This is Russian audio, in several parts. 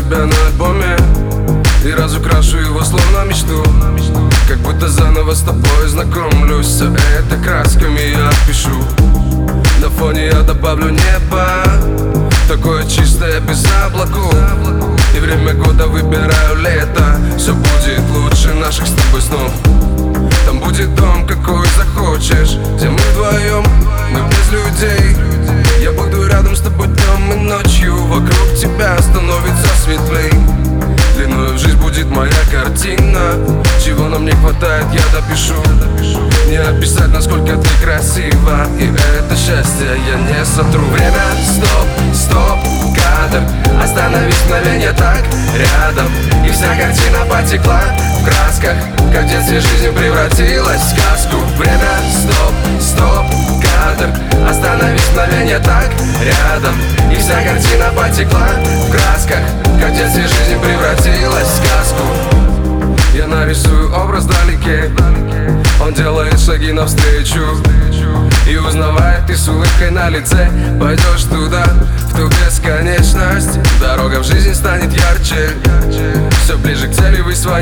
тебя на альбоме и разукрашу его словно мечту. Как будто заново с тобой знакомлюсь. Все это красками я пишу. На фоне я добавлю небо, такое чистое, без облаков. И время года выбираю лето. Все будет лучше наших с тобой снов. Там будет дом, какой захочешь, где мы вдвоем, мы без людей. Я буду рядом с тобой днем и ночью. Вокруг тебя становится светлей. Длиною в жизнь будет моя картина. Чего нам не хватает, я допишу. Не описать, насколько ты красива. И это счастье я не сотру. Время, стоп, стоп, кадр. Остановись, мгновение так рядом. И вся картина потекла в красках, как в детстве жизнь превратилась в сказку. Время, стоп, стоп, кадр. Остановись, мгновение так рядом. И вся картина потекла в красках, как в детстве жизнь превратилась в сказку. Я нарисую образ вдалеке. Он делает шаги навстречу и узнавая, ты с улыбкой на лице пойдешь туда, в ту бесконечность. Дорога в жизни станет ярче, все ближе к цели вы своей.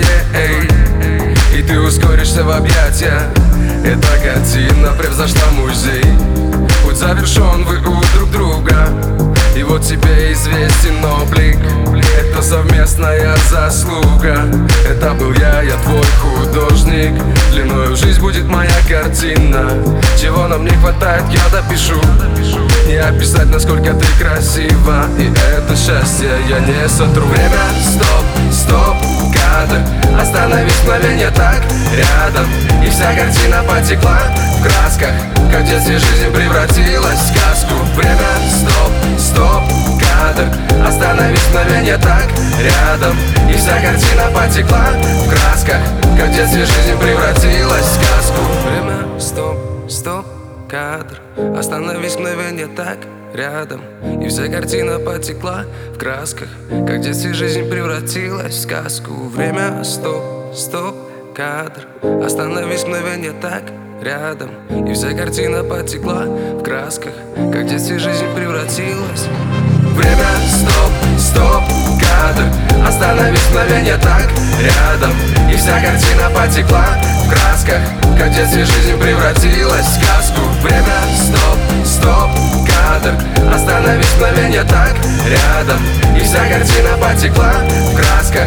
И ты ускоришься в объятия. Эта картина превзошла музей. Путь завершен, вы у друг друга. И вот тебе известен облик. Это совместная заслуга. Это был я твой художник. Длиною в жизнь будет моя картина. Чего нам не хватает, я допишу. Не описать, насколько ты красива. И это счастье я не сотру. Время, стоп, стоп, кадр. Остановись, мгновение так рядом. И вся картина потекла в красках, как в детстве жизнь превратилась в сказку. Время, стоп, стоп, кадр. Остановись, мгновение так рядом. И вся картина потекла в красках, как в детстве жизнь превратилась в сказку. Время, стоп, стоп, кадр. Остановись, мгновение так рядом. И вся картина потекла в красках, как в детстве жизнь превратилась в сказку. Время, стоп, стоп, кадр. Остановись, мгновение так рядом. И вся картина потекла в красках, как в детстве жизнь превратилась. Время, стоп, стоп, кадр. Остановись, мгновение так рядом. И вся картина потекла в красках, как в детстве жизнь превратилась в сказку. Время, стоп, стоп, кадр. Остановись, мгновение так рядом. И вся картина потекла в красках,